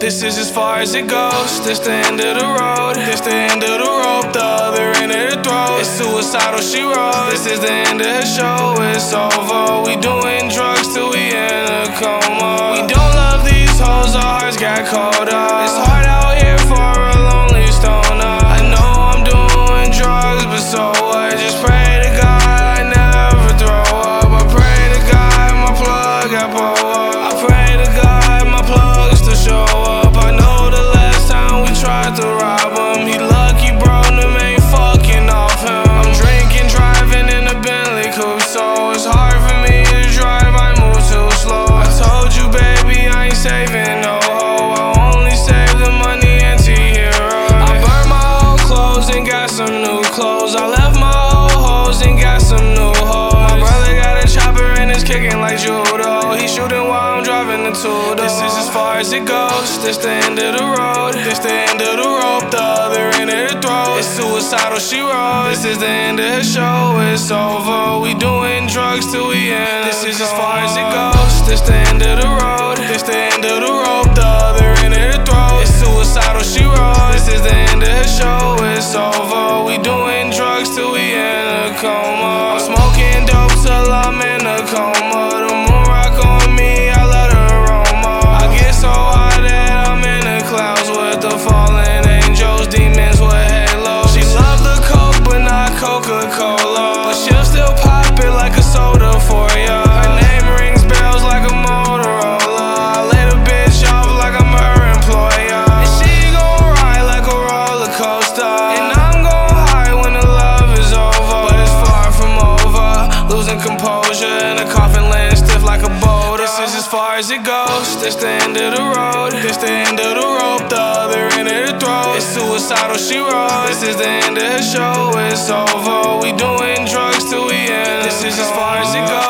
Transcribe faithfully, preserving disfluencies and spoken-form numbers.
This is as far as it goes. This the end of the road. This the end of the rope. The other end of the throat. It's suicidal, she wrote. This is the end of the show. It's over. We doing drugs till we in a coma. We don't love these hoes. Our hearts got colder. It's hard out here for a lonely stoner. I know I'm doing drugs, but so what? Just pray to God I never throw up. I pray to God my plug got pulled up. I pray to God my plug still show up. I know the last time we tried to rob him, he lucky bro, them ain't fucking off him. I'm drinking, driving in a Bentley coupe, so it's hard for me to drive, I move too slow. I told you baby I ain't saving no hoe, I only save the money anti-hero. I burned my old clothes and got some new clothes. I left my old hoes and got some new hoes. My brother got a chopper and it's kicking like judo. He shooting while I'm driving the two door. This is as far as it goes. This the end of the road. This the end of the rope. The other end of the throat. It's suicidal, she wrote. This is the end of the show. It's over. We doing drugs till we end. This is as far as it goes. This the end of the road. This the end of the rope. The other end of the throat. It's suicidal, she wrote. This is the end of the show. It's over. We doing drugs till we in a coma. I'm smoking dope till I'm in a coma. The moon rock on me, I love the aroma. I get so high that I'm in the clouds with the fallen angels, demons with halos. She love the coke, but not Coca-Cola. But she'll still pop it like a soda for ya. Her name rings bells like a Motorola. I lay the bitch off like I'm her employer. And she gon' ride like a roller coaster. And I'm gon' high when the love is over. But it's far from over. Losing composure in a coffin, laying stiff like a boulder. This is as far as it goes. This the end of the road. This the end of the rope. The other end of the throat. It's suicidal, she wrote. This is the end of the show. It's over. We doing drugs till we end. This is as far as it goes.